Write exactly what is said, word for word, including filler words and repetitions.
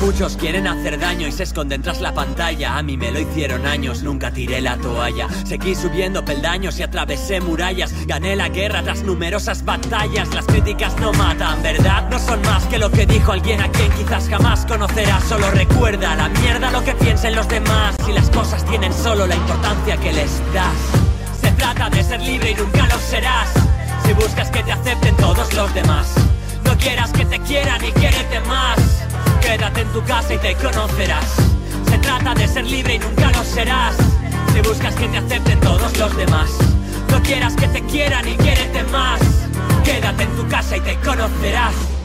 Muchos quieren hacer daño y se esconden tras la pantalla. A mí me lo hicieron años, nunca tiré la toalla. Seguí subiendo peldaños y atravesé murallas. Gané la guerra tras numerosas batallas. Las críticas no matan, ¿verdad? No son más que lo que dijo alguien a quien quizás jamás conocerás. Solo recuerda la mierda lo que piensen los demás. Si las cosas tienen solo la importancia que les das. Se trata de ser libre y nunca lo serás si buscas que te acepten todos los demás. No quieras que te quieran y quiérete más. Quédate en tu casa y te conocerás. Se trata de ser libre y nunca lo serás si buscas que te acepten todos los demás. No quieras que te quieran y quiérete más. Quédate en tu casa y te conocerás.